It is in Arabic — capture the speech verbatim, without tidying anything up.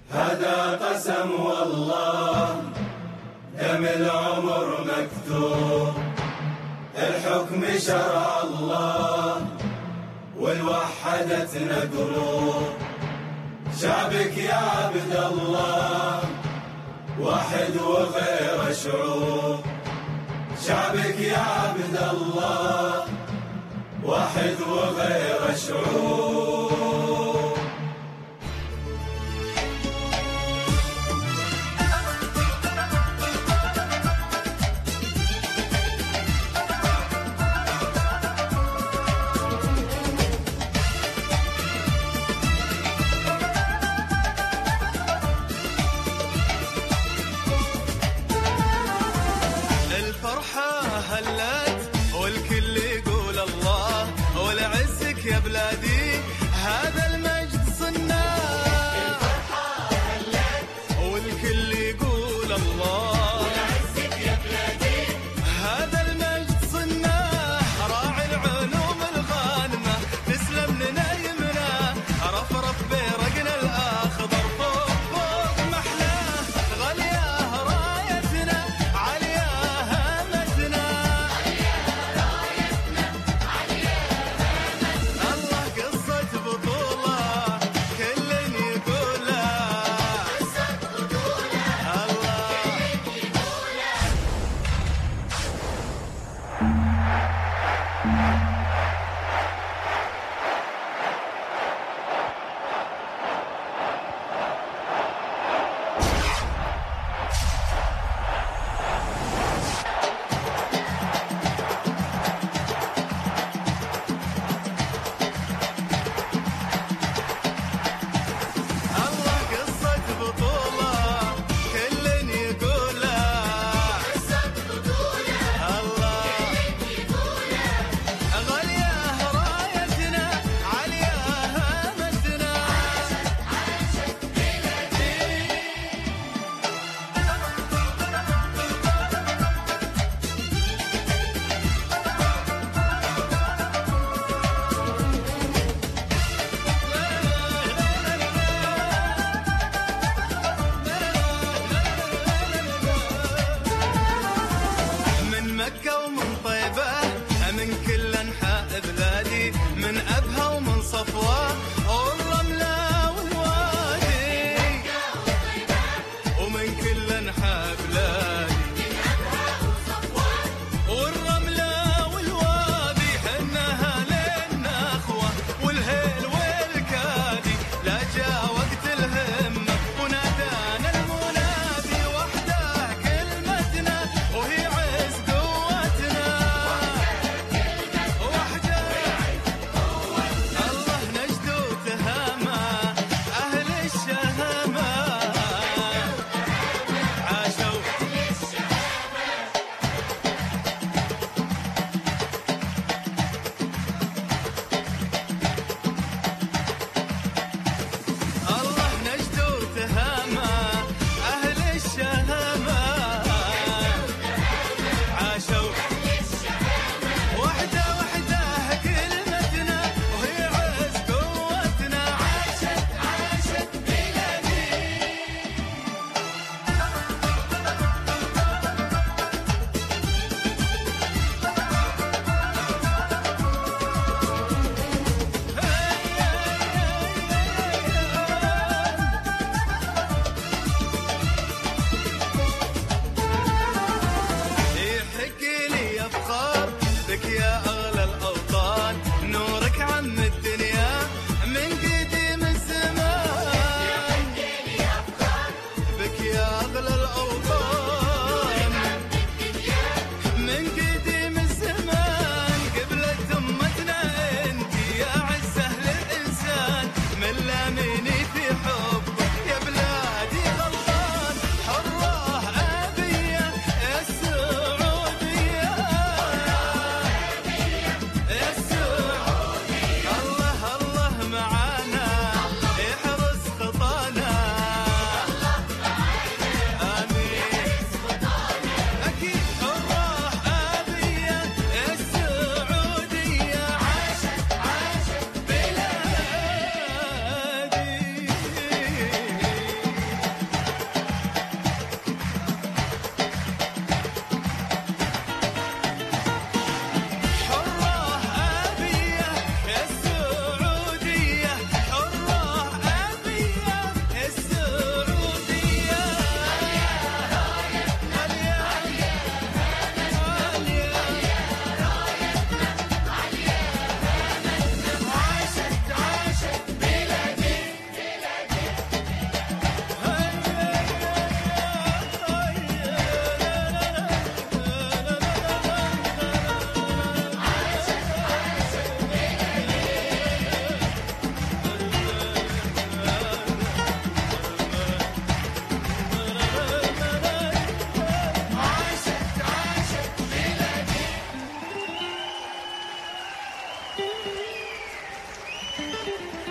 هذا قسم والله دم العمر مكتوب، الحكم شرع الله والوحدتنا قلوب. شعبك يا عبد الله واحد وغير شعوب، شعبك يا عبد الله واحد وغير شعوب. الفرحة هلت والكل يقول الله، ولعزك يا بلادي هذا المجد صناه. الفرحة هلت والكل يقول الله، ولعزك يا بلادي هذا المجد صناه. راعي العلوم الغانمة تسلم لنا يمنا، رفرف برقنا الأخضر فوق فوق محلاه. غالياه رايتنا علياه همتنا، الله قصة بطولة كل يقولها، قصة بطولة الله كل يقولها. الله قصة بطولة كل يقولها، قصة بطولة الله كل يقولها. غالياه رايتنا علياه همتنا. عاشت بلادي من مكة ومن طيبة من كل أنحاء بلادي، من أبها ومن صفوة والرملة والوادي، ومن كل أنحاء بلادي والرملة والوادي. حنا هالنا أخوة والهيل والكادي، لا جا وقت الهمة ونادانا المنادي. وحده كلمتنا وهي عز قوتنا، وحده الله نجد يا